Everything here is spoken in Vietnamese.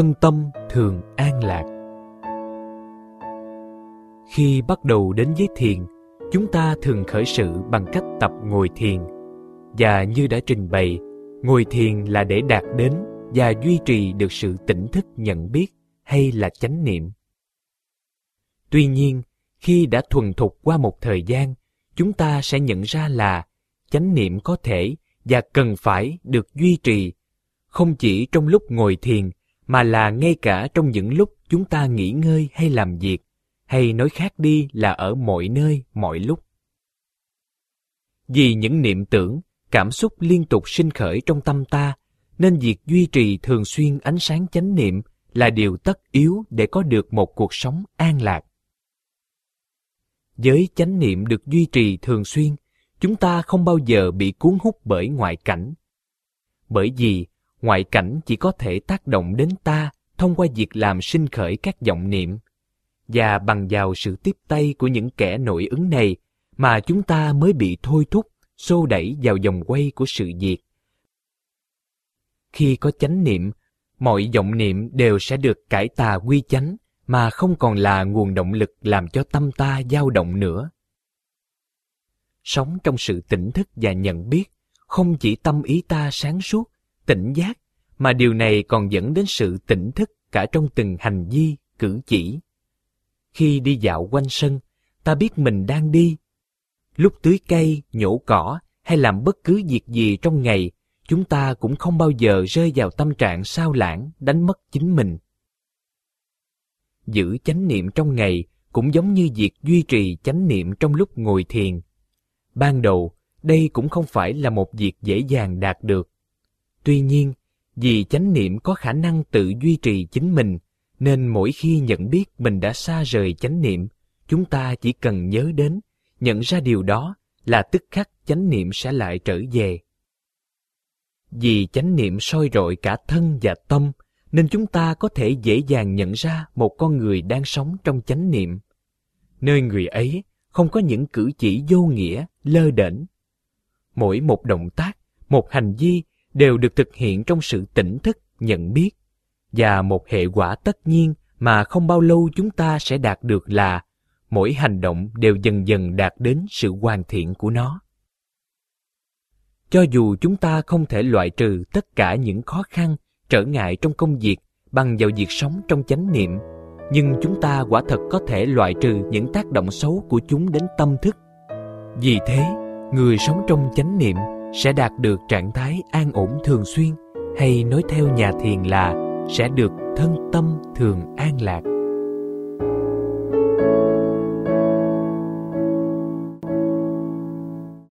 thân tâm thường an lạc. Khi bắt đầu đến với thiền, chúng ta thường khởi sự bằng cách tập ngồi thiền. Và như đã trình bày, ngồi thiền là để đạt đến và duy trì được sự tỉnh thức nhận biết hay là chánh niệm. Tuy nhiên, khi đã thuần thục qua một thời gian, chúng ta sẽ nhận ra là chánh niệm có thể và cần phải được duy trì, không chỉ trong lúc ngồi thiền, mà là ngay cả trong những lúc chúng ta nghỉ ngơi hay làm việc, hay nói khác đi là ở mọi nơi, mọi lúc. Vì những niệm tưởng, cảm xúc liên tục sinh khởi trong tâm ta, nên việc duy trì thường xuyên ánh sáng chánh niệm là điều tất yếu để có được một cuộc sống an lạc. Với chánh niệm được duy trì thường xuyên, chúng ta không bao giờ bị cuốn hút bởi ngoại cảnh. Bởi vì ngoại cảnh chỉ có thể tác động đến ta thông qua việc làm sinh khởi các vọng niệm. Và bằng vào sự tiếp tay của những kẻ nội ứng này mà chúng ta mới bị thôi thúc, xô đẩy vào vòng quay của sự việc. Khi có chánh niệm, mọi vọng niệm đều sẽ được cải tà quy chánh mà không còn là nguồn động lực làm cho tâm ta dao động nữa. Sống trong sự tỉnh thức và nhận biết, không chỉ tâm ý ta sáng suốt, tỉnh giác, mà điều này còn dẫn đến sự tỉnh thức cả trong từng hành vi, cử chỉ. Khi đi dạo quanh sân, ta biết mình đang đi. Lúc tưới cây, nhổ cỏ hay làm bất cứ việc gì trong ngày, chúng ta cũng không bao giờ rơi vào tâm trạng sao lãng, đánh mất chính mình. Giữ chánh niệm trong ngày cũng giống như việc duy trì chánh niệm trong lúc ngồi thiền. Ban đầu, đây cũng không phải là một việc dễ dàng đạt được. Tuy nhiên, vì chánh niệm có khả năng tự duy trì chính mình, nên mỗi khi nhận biết mình đã xa rời chánh niệm, chúng ta chỉ cần nhớ đến, nhận ra điều đó là tức khắc chánh niệm sẽ lại trở về. Vì chánh niệm soi rọi cả thân và tâm, nên chúng ta có thể dễ dàng nhận ra một con người đang sống trong chánh niệm. Nơi người ấy không có những cử chỉ vô nghĩa, lơ đễnh. Mỗi một động tác, một hành vi đều được thực hiện trong sự tỉnh thức, nhận biết. Và một hệ quả tất nhiên mà không bao lâu chúng ta sẽ đạt được là mỗi hành động đều dần dần đạt đến sự hoàn thiện của nó. Cho dù chúng ta không thể loại trừ tất cả những khó khăn, trở ngại trong công việc bằng vào việc sống trong chánh niệm, nhưng chúng ta quả thật có thể loại trừ những tác động xấu của chúng đến tâm thức. Vì thế, người sống trong chánh niệm sẽ đạt được trạng thái an ổn thường xuyên, hay nói theo nhà thiền là sẽ được thân tâm thường an lạc.